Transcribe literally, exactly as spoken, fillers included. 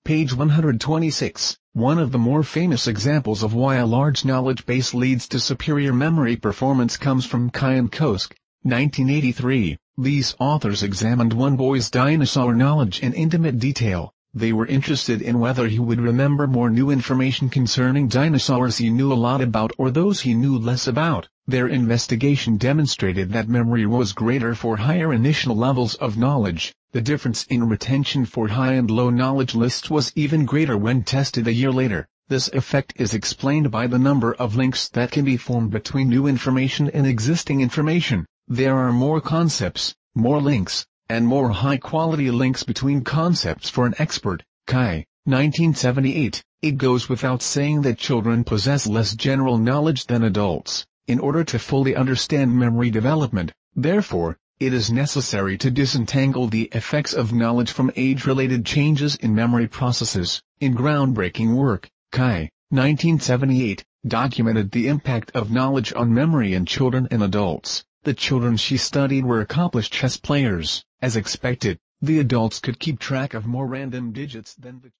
Page one hundred twenty-six. One of the more famous examples of why a large knowledge base leads to superior memory performance comes from Kai and Kosk, nineteen eighty-three. These authors examined one boy's dinosaur knowledge in intimate detail. They were interested in whether he would remember more new information concerning dinosaurs he knew a lot about or those he knew less about. Their investigation demonstrated that memory was greater for higher initial levels of knowledge. The difference in retention for high and low knowledge lists was even greater when tested a year later. This effect is explained by the number of links that can be formed between new information and existing information. There are more concepts, more links, and more high-quality links between concepts for an expert. Kai, nineteen seventy-eight. It goes without saying that children possess less general knowledge than adults. In order to fully understand memory development, therefore, it is necessary to disentangle the effects of knowledge from age-related changes in memory processes. In groundbreaking work, Kai, nineteen seventy-eight, documented the impact of knowledge on memory in children and adults. The children she studied were accomplished chess players. As expected, the adults could keep track of more random digits than the